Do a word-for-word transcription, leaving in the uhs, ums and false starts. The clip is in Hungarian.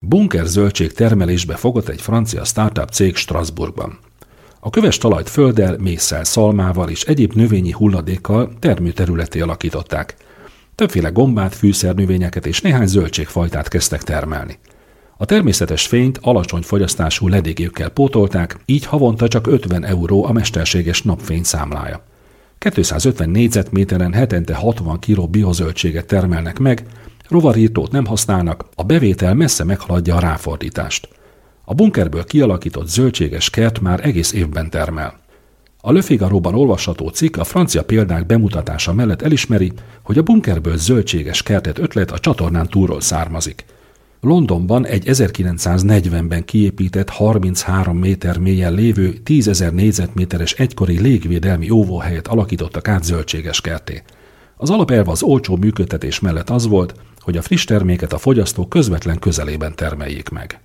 Bunker zöldség termelésbe fogott egy francia startup cég Strasbourgban. A köves talajt földdel, mésszel, szalmával és egyéb növényi hulladékkal termőterületté alakították. Többféle gombát, fűszernövényeket és néhány zöldségfajtát kezdtek termelni. A természetes fényt alacsony fogyasztású ledégőkkel pótolták, így havonta csak ötven euró a mesterséges napfény számlája. kétszázötven négyzetméteren hetente hatvan kiló biozöldséget termelnek meg, rovarírtót nem használnak, a bevétel messze meghaladja a ráfordítást. A bunkerből kialakított zöldséges kert már egész évben termel. A Le Figaro-ban olvasható cikk a francia példák bemutatása mellett elismeri, hogy a bunkerből zöldséges kertet ötlet a csatornán túlról származik. Londonban egy ezerkilencszáznegyvenben kiépített harminchárom méter mélyen lévő tízezer négyzetméteres egykori légvédelmi óvóhelyet alakítottak át zöldséges kertté. Az alapelv az olcsó működtetés mellett az volt, hogy a friss terméket a fogyasztó közvetlen közelében termeljék meg.